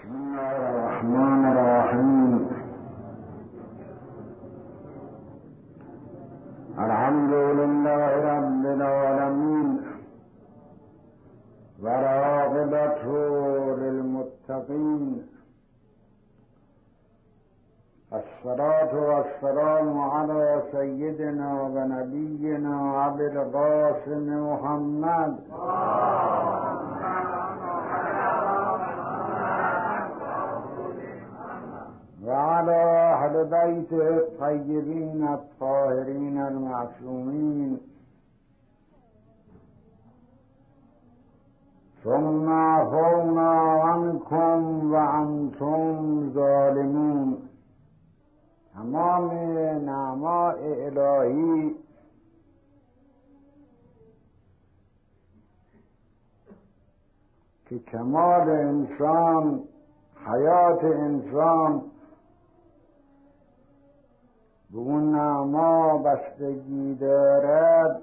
بسم الله الرحمن الرحیم. الحمد لله رب العالمین و العاقبة للمتقین. الصلاة والسلام على سيدنا و نبینا ابی القاسم محمد و على اهل بیت الطیبین الطاهرین المعصومین. ثم عفونا عنكم و انتم ظالمون. تمام نعماء الهی که کمال انسان، حیات انسان به اون نعما بستگی دارد،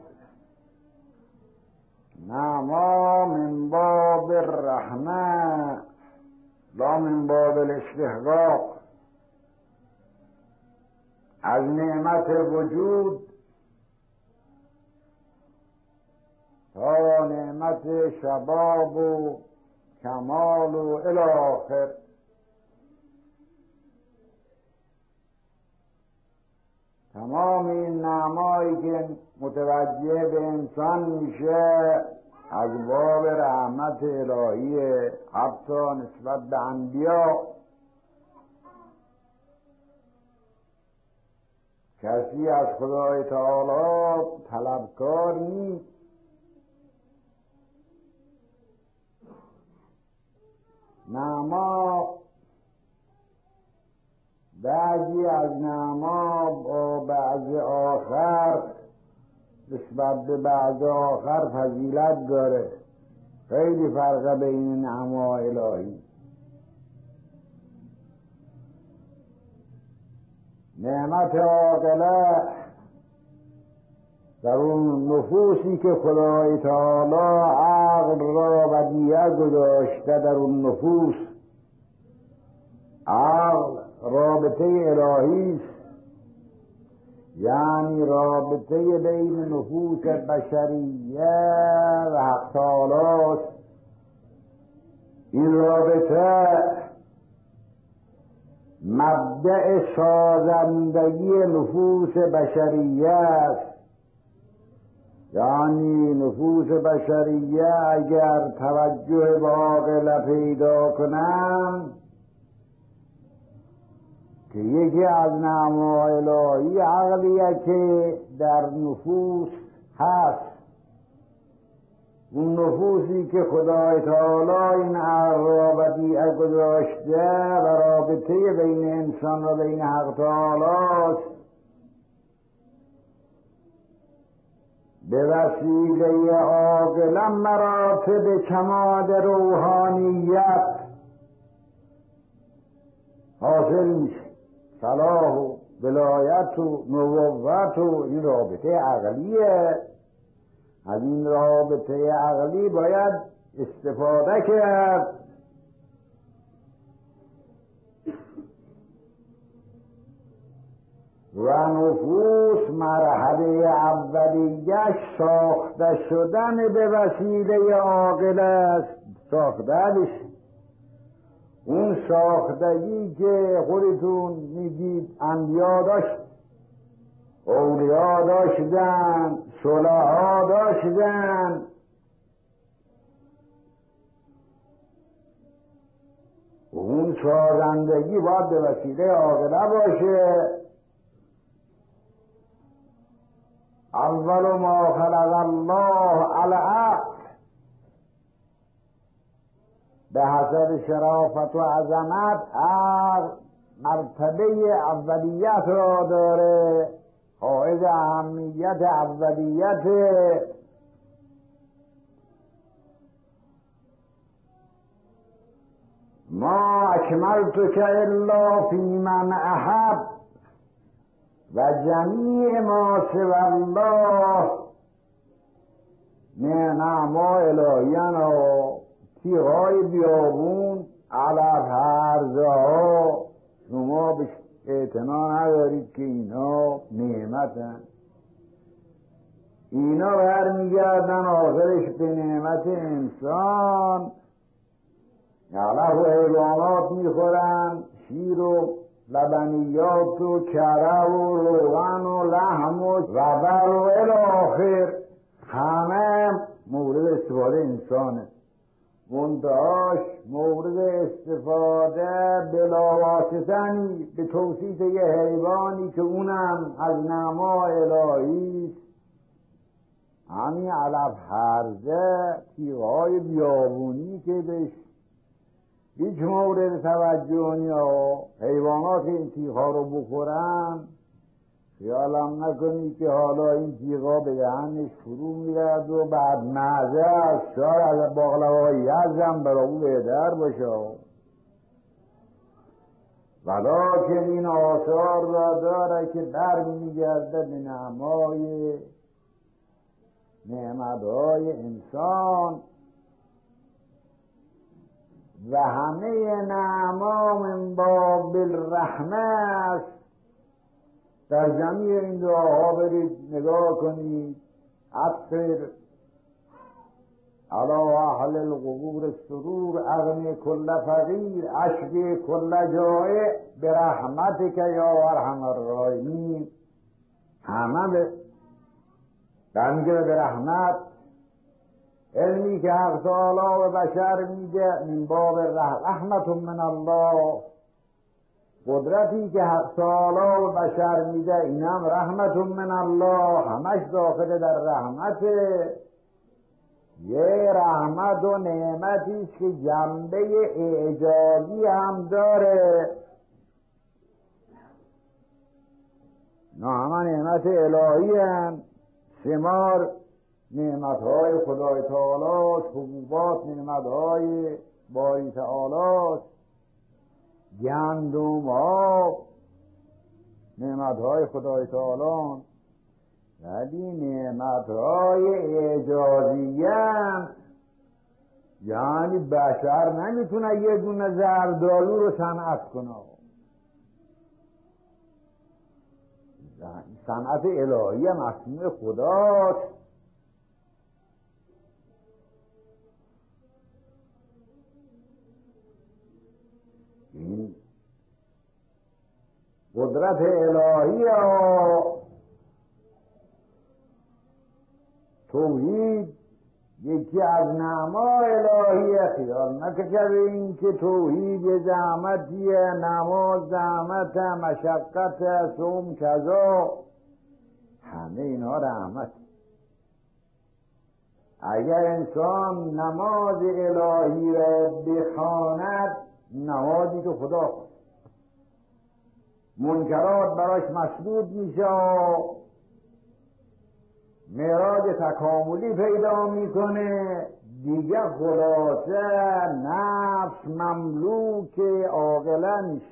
نعما من باب الرحمه لا من باب الاستحقاق. از نعمت وجود تا نعمت شباب و کمال و الی آخر، تمام این نعمایی که متوجه به انسان میشه از باب رحمت الهی، حتی نسبت به انبیا. کسی از خدای تعالی طلبکار نیست. نعما، بعضی از نعما با بعض آخر نسبت به بعض آخر فضیلت داره. خیلی فرق بین نعما الهی. نعمت عاقله در اون نفوسی که خدای تعالی عقل را ودیعه گذاشته در اون نفوس. عقل رابطه الهی است، یعنی رابطه بین نفوس بشریه و حق تعالی است. این رابطه مبدأ سازندگی نفوس بشریه است. یعنی نفوس بشریه اگر توجه به عاقله پیدا کنند که یکی از نعمای الهی عقلیه که در نفوس هست، اون نفوسی که خدای تعالی این عقل را ودیعه گذاشته و رابطه بین انسان و بین حق تعالی است، به وسیله عاقله مراتب کمال روحانیت حاصل میشه. صلاح و ولایت و نبوت و این رابطه عقلیه. از این رابطه عقلی باید استفاده کرد. و نفوس مرحله اولیش ساخته شدن به وسیله عاقله است. ساختهش، اون ساختگی که خودتون میگید انبیا داشت، اولیا داشتن، صلحا داشتن، اون سازندگی باید به وسیله عاقله باشه. اول ما خلق الله العقل، به حسب شرافت و عظمت عقل مرتبه اولیت را داره، حائز اهمیت اولیت. ما اکملتک الا فی من احب و جمیع ما سوی الله نعما الهیان و تیغای بیابون علف هرزه ها شما به اعتنا ندارید که اینا نعمتن. اینا برمیگردن آخرش به نعمت انسان. علف و حیوانات میخورن، شیر و لبنیات و کره و روغن و لحم و ربر و الاخر، همه مورد استفاده انسانه. منتهاش مورد استفاده بلاواسطنی به توصیف یه حیوانی که اونم از نعما الهی است. همین علف هرزه، تیغهای بیابونی که بهش هیچ مورد توجه نیا، حیوانات این تیغها رو بخورن، خیالم نکنی که حالا این تیغها به دهنش فرو میرد و بعد مزه از شاید از باقلوای یزم برای او بهتر باشه. ولیکن این آثار را داره که برمیگرده به نعمتهای انسان و همه نعما من باب الرحمه است. در جمعی این دعاها برید نگاه کنید. ابصر علی اهل القبور السرور، اغنی کل فقیر، اشفی کل جائع، برحمتک یا ارحم الراحمین. همه برمیگره به رحمت. علمی که حق تعالی و بشر میده من باب رحمت من الله، قدرتی که حق تعالی و بشر میده اینم رحمت من الله، همش داخل در رحمته. یه رحمت و نعمتی که جنبه اعجازی هم داره. نه همه نعمت الهی هم، ثمار نعمتهای خدای تعالی، حبوبات نعمتهای باری تعالی، گندم ها نعمتهای خدای تعالی، ولی نعمتهای اعجازیه، یعنی بشر نمیتونه یه دونه زردآلو رو صنعت کنه. صنعت الهی مصنوع خداست. این قدرت الهی ها. توحید یکی از نعما الهیه. خیال نکنید این که توحید یه زحمتیه، نماز زحمت، مشقت، صوم کذا، همه اینها رحمت. اگر انسان نماز الهی را بخواند، نمازی که خدا خواست، منکرات براش مسدود میشه، معراج تکاملی پیدا میکنه. دیگه خلاصه نفس مملوک عاقله میشه.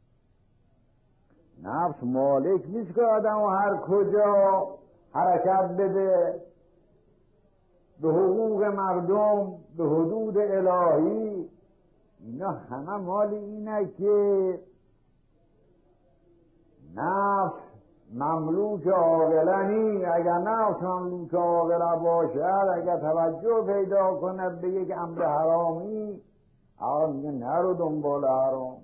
نفس مالک نیست که آدم هر کجا حرکت بده به حقوق مردم، به حدود الهی. اینا همه مال اینه که نفس مملوک عاقله نی. اگر نفس مملوک عاقله باشد، اگر توجه پیدا کنه به یک امر حرامی، آقا میگه نرو دنبال حرام.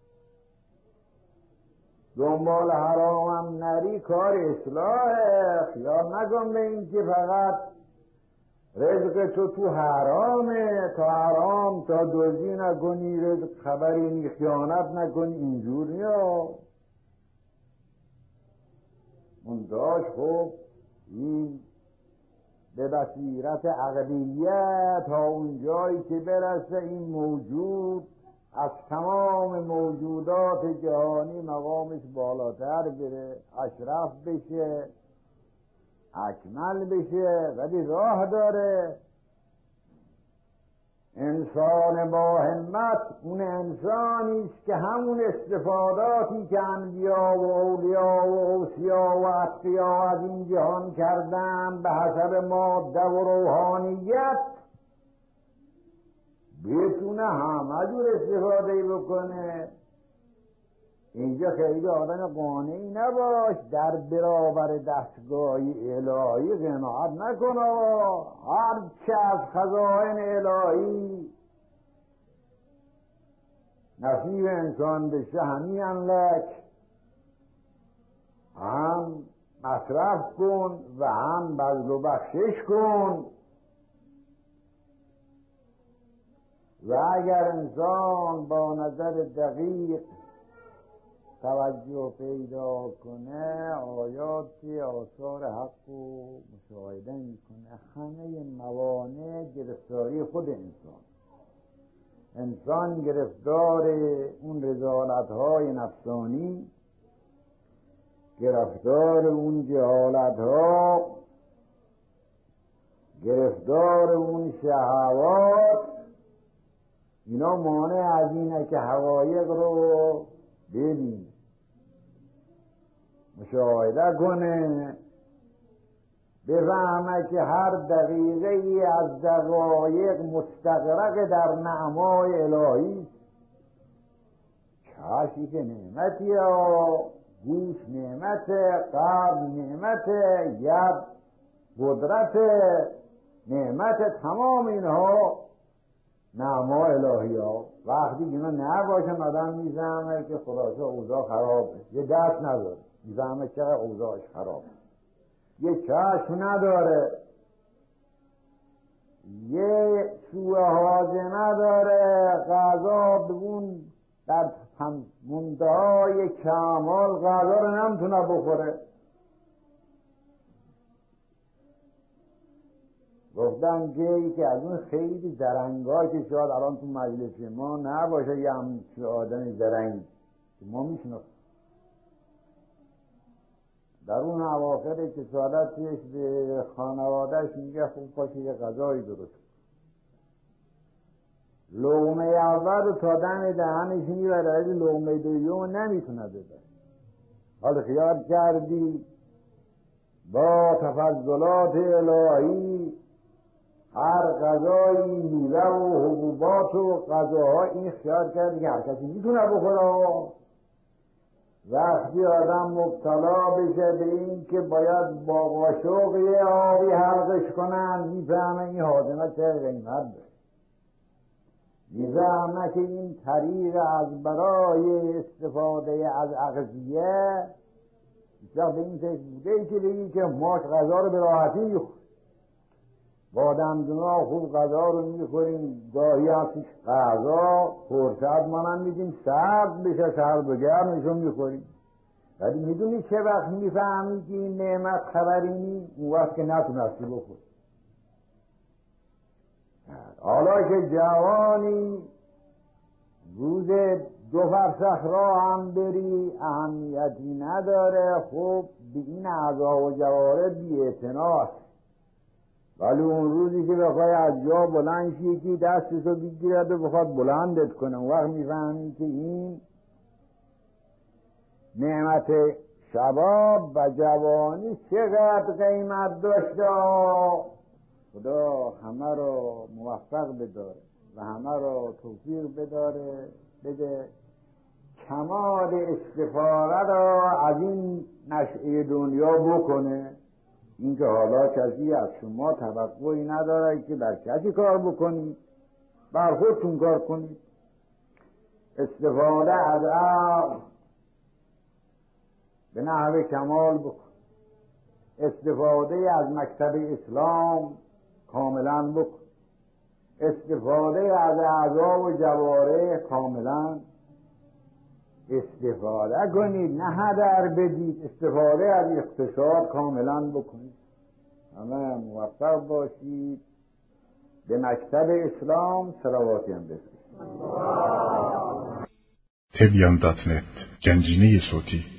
دنبال حرام هم نری، کار اصلاحه. خیال نکن به این که فقط رزق تو حرامه، تا حرام تا دزدی نکنی، رزق خبری نی، خیانت نکنی، اینجور نیا. منتاش خب این به بصیرت عقلیه تا اونجایی که برسه این موجود از تمام موجودات جهانی مقامش بالاتر بره، اشرف بشه، اکمل بشه، ولی راه داره. انسان با همت اون انسانی است که همون استفاداتی که انبیا و اولیا و اوصیا و اتقیا از این جهان کردن به حسب ماده و روحانیت، بتونه همه جور استفاده بکنه. اینجا خیلی آدم قانعی نباش، در برابر دستگاهی الهی قناعت نکن. هر چه از خزائن الهی نصیب انسان بشه همین لک، هم مصرف کن و هم بذل و بخشش کن. و اگر انسان با نظر دقیق توجه پیدا کنه، آیات آثار حق رو مشاهده میکنه. همه موانع گرفتاری خود انسان گرفتار اون رذالت‌های نفسانی، گرفتار اون جهالت‌ها، گرفتار اون شهوات، اینا مانع از اینه که حقایق رو ببینه، مشاهده کنه، بفهمه که هر دقیقه ای از دقایق مستغرق در نعمای الهی. چشمی که نعمتی ها، گوش نعمت، قلب نعمت، ید قدرت نعمت، تمام اینها نعمای الهی ها. وقتی اینا نباشن آدم میفهمه که خلاصه اوضاع خرابه. یه دست نداره میفهمه چقدر اوضاعش خرابه، یه چشم نداره، یه سوء حاجه نداره، غذا بگون در منتهای کمال غذا رو نمیتونه بخوره. گفتن که از اون خیلی زرنگاه که شاید الان تو مجلس ما نباشه یه همچه آدم زرنگ که ما میشناسیم، در اون اواخر که سعادتش به خانوادهش میگه خوب باشه یه غذایی درست، لقمه اول تا دم دهنش میبره، لقمه دوم نمیتونه ببره. حالا خیال کردی با تفضلات الهی هر غذایی میوه و حبوبات و غذاها، این خیال کردی که هر کسی میتونه بخوره. وقتی آدم مبتلا بشه به این که باید با قاشق یه آبی حلقش کنن، میفهمه این هاضمه چه قیمت داره، میفهمه که این طریق از برای استفاده از اغذیه بیشتر به این فکر بوده که بگی که ما غذا رو به راحتی میخوریم، با دمدونا خوب غذا رو میخوریم، گاهی هستش غذا فرصت مانم میدیم سرد بشه، سرد و گرمشون میخوریم. ولی میدونی چه وقت میفهمی که این نعمت خبری نی؟ اون وقت که نتونستی بخور. حالا که جوانی روز 2 فرسخ راه هم بری اهمیتی نداره، خب به این اعضا و جواره بی‌اعتناست. ولی اون روزی که بخوای از جا بلند شی که دستشو بگیرد و بخواد بلندت کنه، اون وقت میفهمی که این نعمت شباب و جوانی چقدر قیمت داشته. خدا همه رو موفق بداره و همه رو توفیق بده کمال استفاده را از این نشعه دنیا بکنه. این که حالا کسی از شما توقعی نداره که بر کسی کار بکنید، بر خودتون کار کنید. استفاده از عقل به نحو کمال بکن، استفاده از مکتب اسلام کاملا بکن، استفاده از اعضا و جواره کاملا استفاده کنید، نه هدر بدید، استفاده از اقتصاد کاملا بکنید. همه موفق باشید. به مکتب اسلام صلواتی هم بفرستید. TBN.net گنجینه صوتی